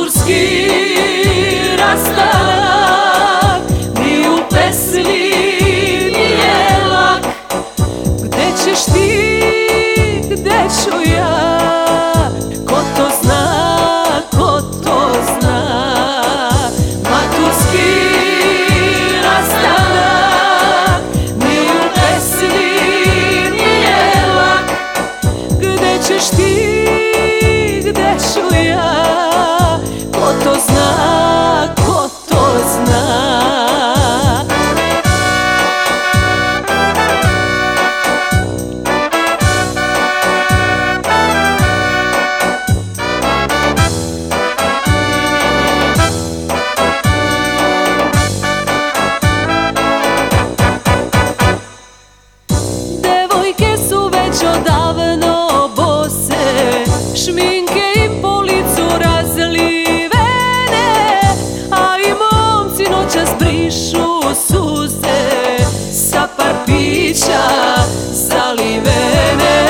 Maturski rastanak ni u pesmi nije lak. Gde ćeš ti, gde ću ja, ko to zna, ko to zna. Maturski rastanak ni u pesmi nije lak. Gde ćeš ti, gde ću ja, ko to zna, ko to zna. Devojke su već odavno bose, šminke im po licu razlivene, a i momci noćas brišu suze sa par pića zalivene.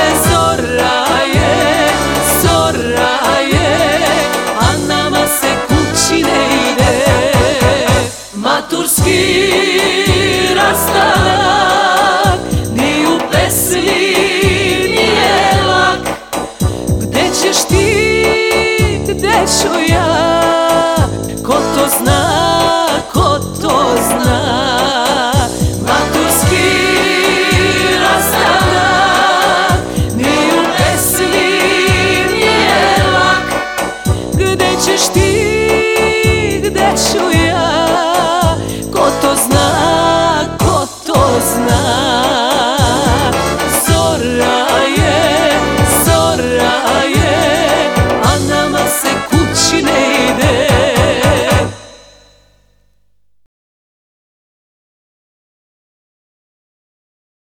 Zora je, a nama se kući ne ide. Maturski rastanak ni u pesmi nije lak. Gde ćeš ti, gde ću ja, ko to zna, ko to zna.